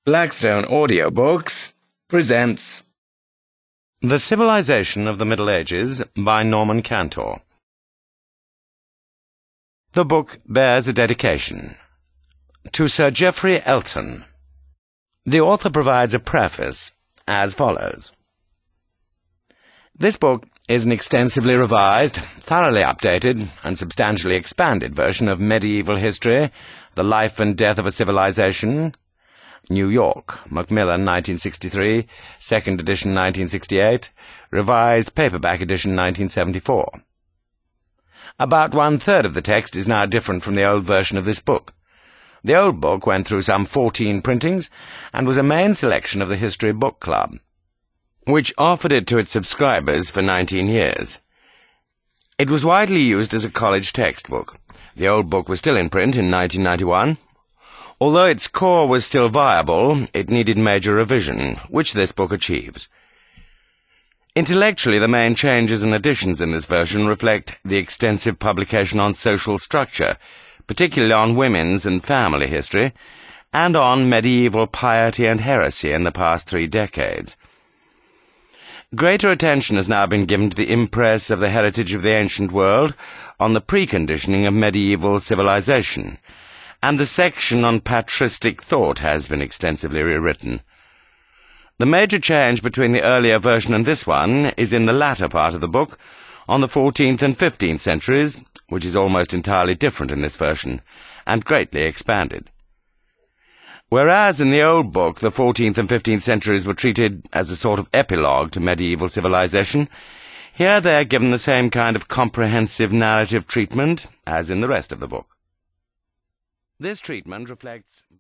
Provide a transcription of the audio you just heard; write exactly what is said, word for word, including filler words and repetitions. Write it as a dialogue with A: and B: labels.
A: Blackstone Audiobooks presents
B: The Civilization of the Middle Ages by Norman Cantor. The book bears a dedication to Sir Geoffrey Elton. The author provides a preface as follows. This book is an extensively revised, thoroughly updated, and substantially expanded version of medieval history, The Life and Death of a Civilization, New York, Macmillan, nineteen sixty-three, second edition, nineteen sixty-eight, revised paperback edition, nineteen seventy-four. About one-third of the text is now different from the old version of this book. The old book went through some fourteen printings and was a main selection of the History Book Club, which offered it to its subscribers for nineteen years. It was widely used as a college textbook. The old book was still in print in nineteen ninety-one. Although its core was still viable, it needed major revision, which this book achieves. Intellectually, the main changes and additions in this version reflect the extensive publication on social structure, particularly on women's and family history, and on medieval piety and heresy in the past three decades. Greater attention has now been given to the impress of the heritage of the ancient world on the preconditioning of medieval civilization, and the section on patristic thought has been extensively rewritten. The major change between the earlier version and this one is in the latter part of the book, on the fourteenth and fifteenth centuries, which is almost entirely different in this version, and greatly expanded. Whereas in the old book the fourteenth and fifteenth centuries were treated as a sort of epilogue to medieval civilization, here they are given the same kind of comprehensive narrative treatment as in the rest of the book. This treatment reflects